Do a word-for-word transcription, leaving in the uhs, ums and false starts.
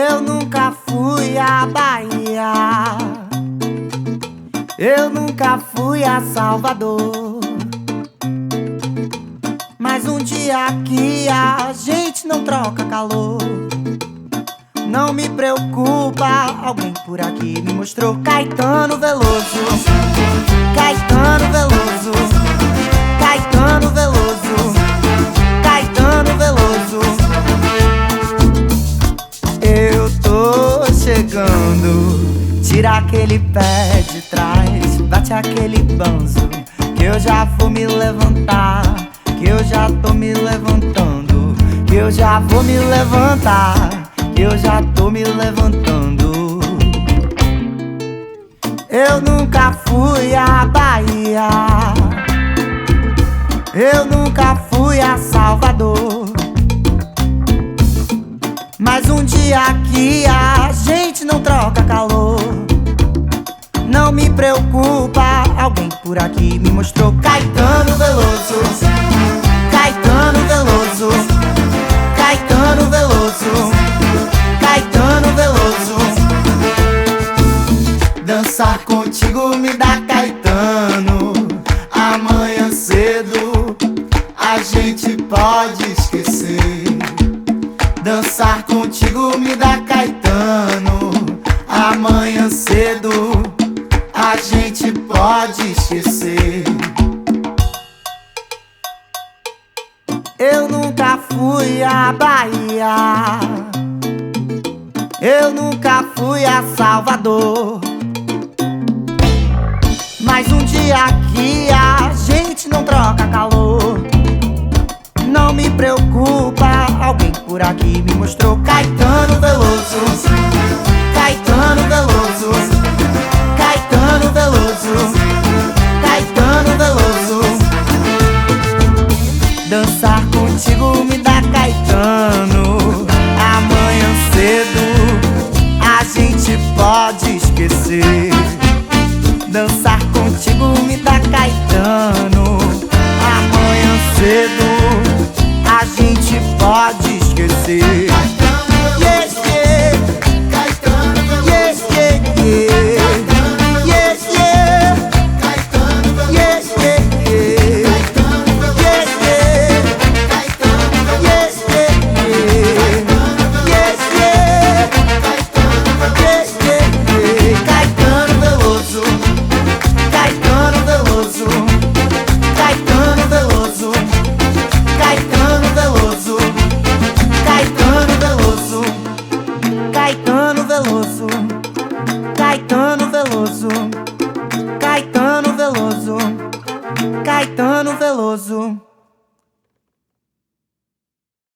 Eu nunca fui à Bahia, eu nunca fui a Salvador, mas um dia aqui a gente não troca calor. Não me preocupa, alguém por aqui me mostrou Caetano Veloso, Caetano Veloso, Caetano Veloso, Caetano Veloso. Eu tô chegando, tira aquele pé de trás, bate aquele banzo, que eu já vou me levantar, que eu já tô me levantando, que eu já vou me levantar, que eu já tô me levantando. Eu nunca fui à Bahia, eu nunca fui a Salvador, mas um dia aqui a gente não troca calor. Não me preocupa, alguém por aqui me mostrou Caetano Veloso, Caetano Veloso, Caetano Veloso, Caetano Veloso. Dançar contigo me dá Caetano. Amanhã cedo a gente pode esquecer. Dançar contigo me dá Caetano. Amanhã cedo a gente pode esquecer. Eu nunca fui à Bahia, eu nunca fui a Salvador, mas um dia aqui a gente não troca calor. Não me preocupa, alguém por aqui me mostrou Caetano Veloso, Caetano Veloso, Caetano Veloso, Caetano Veloso. Dançar contigo me dá Caetano. Amanhã cedo a gente pode esquecer. Dançar contigo me dá Caetano. Amanhã cedo a gente pode esquecer. Yes, yeah. Yes, yeah, yeah. Yes, yeah. Yes, yeah, yeah. Yes, yeah. Yes, yeah, yeah. Yes, yeah. Yes, yeah, yeah. Caetano Veloso, Caetano Veloso, Caetano Veloso, Caetano Veloso, Caetano Veloso, Caetano Veloso, Caetano Veloso, Caetano Veloso, Caetano Veloso.